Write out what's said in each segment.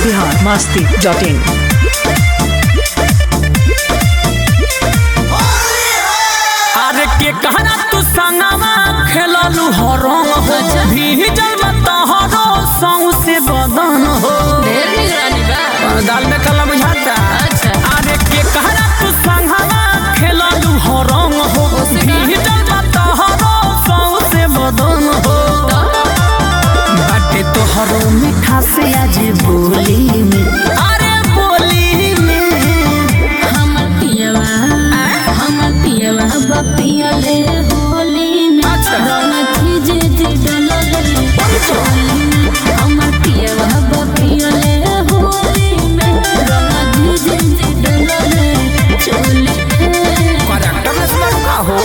biharmasti.in। अरे के कहना तू संगवा खेललू हो रंग हो भीजल मतहरो सौ से बदन हो ढेर निगरानी बा दाल में कला बुझाता। अच्छा। अरे के कहना तू संगवा खेललू हो रंग हो भीजल मतहरो सौ से बदन हो बाटे तोहरो मीठा से आज बोली में अरे बोली में हमर पियवा बपियले होली में रंग खिजे डलले चोली में हमर पियवा बपियले होली में रंग खिजे डलले चोली में करेक्ट में लड़का हो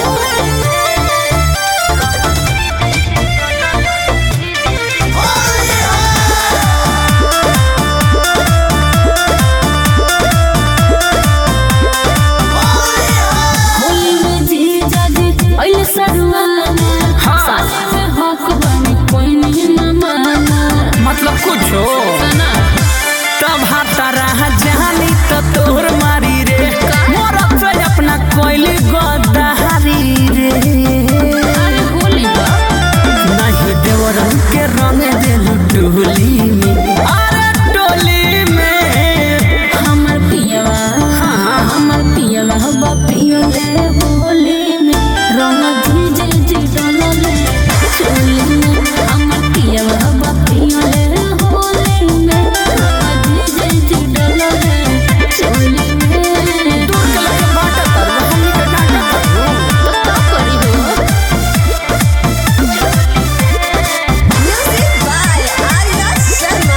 होली में जीजा जी ओइले सरुआना साले में हक बनी कोई नहीं माना मतलब कुछ हो सना तब हाथारा जानी तो तोर मारी रे मोर से अपना कोयली गोदारी रे अरे होली बा नहीं देवरन के रंग देलू डोली में अरे डोली में हमर पियवा बपियले होली में रंग भीजे डलले चोली में हमर पियवा बपियले होली में रंग भीजे डलले चोली में दूर के लगे बाटा कर हमनी के नाटक करू तो का करी हो Music by Arya Sharma.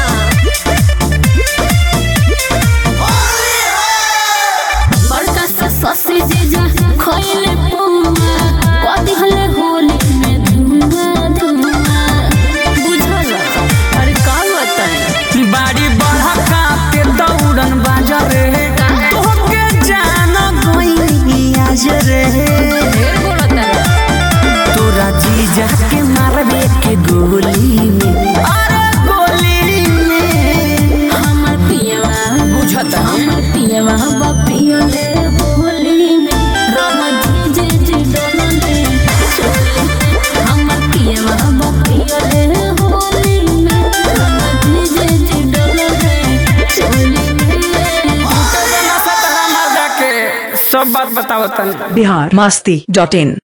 बड़का सा ससी जीजा खोइले पुआ कदी हले होली में धुआं बुझल अरे का बताई बाड़ी बढ़ा का पे दौड़न बाजा रे तोहके जाना गई आज रे ढेर बोलता तोरा जीजा के मारबे के गोली में अरे गोली में हमर पियवा बुझता बपियले होली में रंग भीजे डलले चोली में हमर पियवा बपियले होली में रंग भीजे डलले चोली में सब बात बताओ तन biharmasti.in।